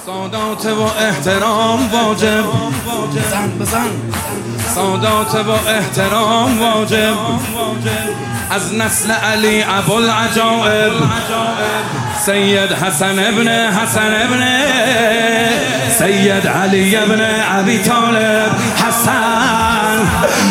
سادات و احترام واجب، بزن سادات و احترام واجب، از نسل علی ابوالعجائب سید حسن ابن سید علی ابن ابی طالب حسن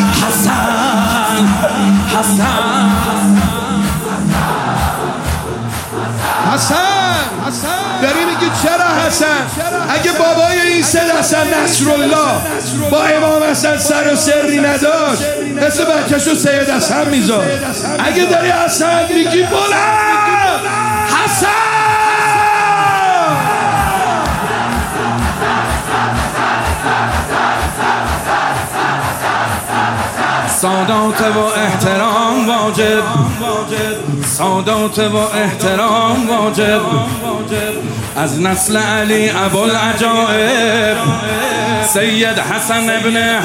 داری میگی چرا حسن؟ اگه بابای این سید حسن نصرالله با امام حسن سر و سری نداشت مثل بچه‌شو سید حسن میذاشت. اگه داری حسن میگی بلند حسن. سادات و احترام واجب، سادات و احترام واجب، از نسل علی ابوالعجائب سید حسن ابن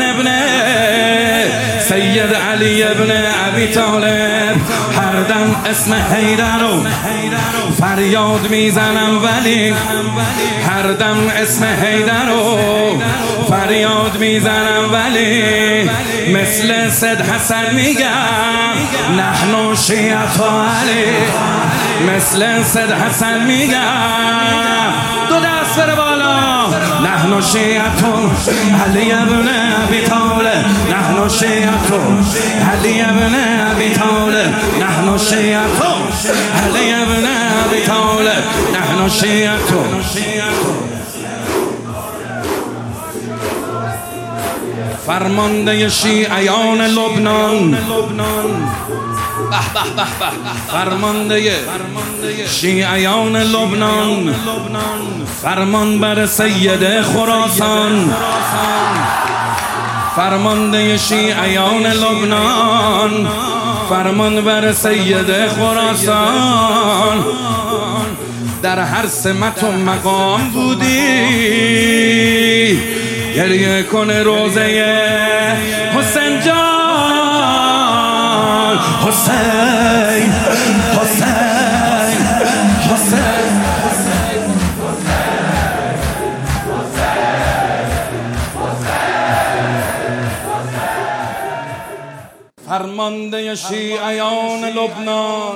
سید علی ابن ابی طالب. هر دم اسم حیدر رو فریاد میزنم ولی، هر دم اسم حیدر رو فریاد میزنم ولی، مثل سید حسن میگم نحن شیعة علی، مثل سید حسن میگم دو دست بره بالا، نحن شیعة علی ابن ابی طالب، نحن شیعة علی ابن ابی طالب، نحن شیعة علی ابن ابی طالب، نحن شیعة. فرمانده شیعیان لبنان، فرمانده شیعیان لبنان، فرمان بر سید خراسان، فرمانده شیعیان لبنان، فرمان بر سید خراسان. در هر سمت و مقام بودی، گریه کن روزه حسین جان، حسین حسین حسین فرمانده شیعیان لبنان،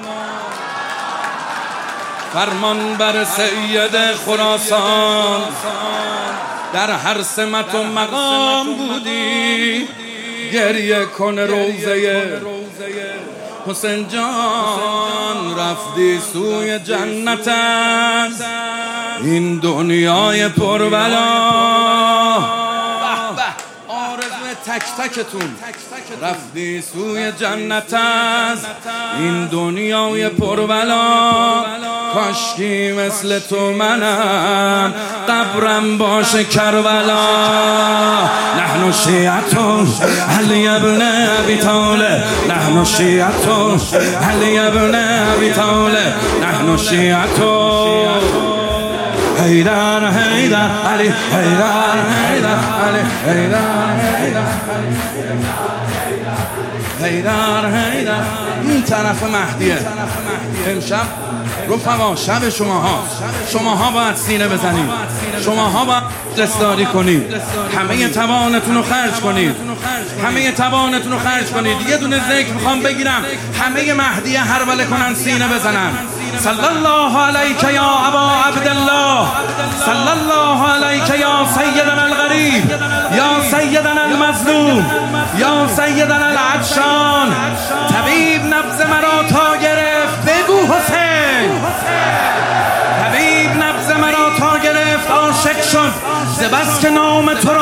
فرمان بر سید خراسان. در هر سمت و مقام بودی، گریه کن روزه حسین جان. رفتی سوی جنت این دنیای پربلا، آرزو تک تکتون رفتی سوی جنت از این دنیای پربلا. کاشکی مثل تو منم قبرم باشه کربلا. نحن شیعة علی ابن ابی طالب، نحن شیعة علی ابن ابی طالب، نحن شیعة. حیدر حیدر علی، حیدر حیدر علی، حیدر حیدر حیدر. این طرف مهدیه. امشب رفقا شب شماها باید سینه بزنید، شماها باید دستاری کنید، همه توانتون رو خرج کنید، همه توانتون رو خرج کنید. یه دونه ذکر میخوام بگیرم همه مهدیه هربله کنن سینه بزنن. صلی الله علیک یا ابا عبدالله، صلی الله علیک یا سیدنا الغریب، یا سیدنا المظلوم، یا سیدنا العطشان. طبیب نبض مرا تا گرفت، بگو حسین. طبیب نبض مرا تا گرفت، عاشق شد ز بس که نام تو